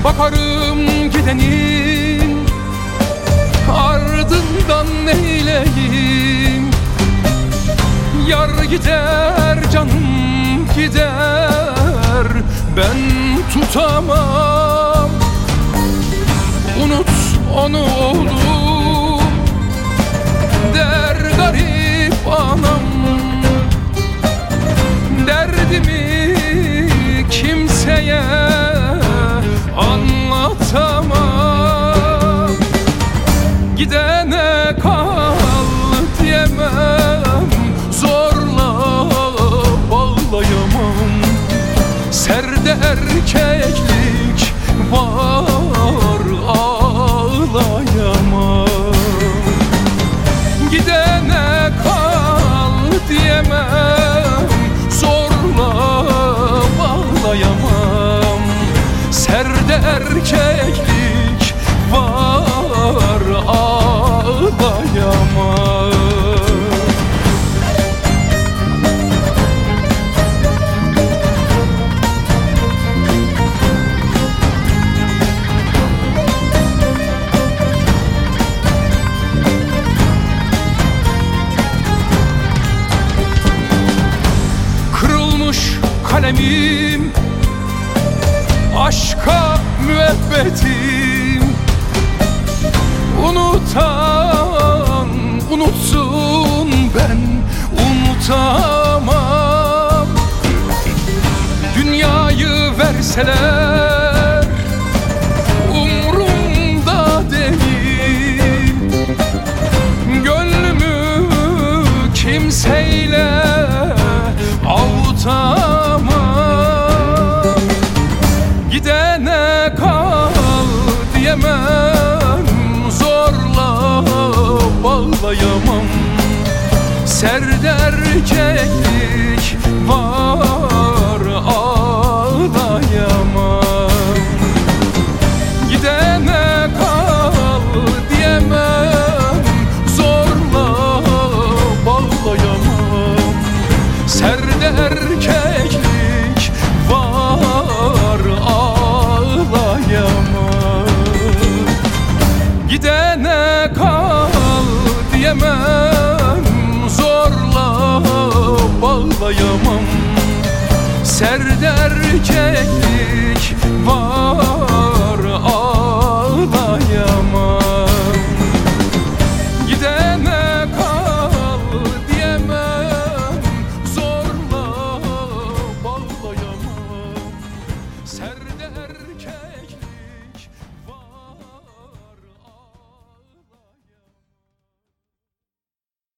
Bakarım gidenin ardından neyleyim? Yar gider canım gider, ben tutamam. Unut onu oğlum der garip anam. Derdimi kimseye anlatamam. Gidene kal diyemem, zorla bağlayamam. Serde erkeklik var, ağlayamam. Gidene kal diyemem, zorla bağlayamam. Serde erkeklik var, ağlayamam. Kalemim, aşka müebbetim. Unutan unutsun, ben unutamam. Dünyayı verseler umrumda değil. Gönlümü kimseyle avutamam. Gidene kal diyemem, zorla bağlayamam. Serde erkeklik var, ağlayamam. Gidene kal diyemem, zorla bağlayamam. Serde erkeklik var, ağlayamam. Gidene kal diyemem, zorla bağlayamam. Serde erkeklik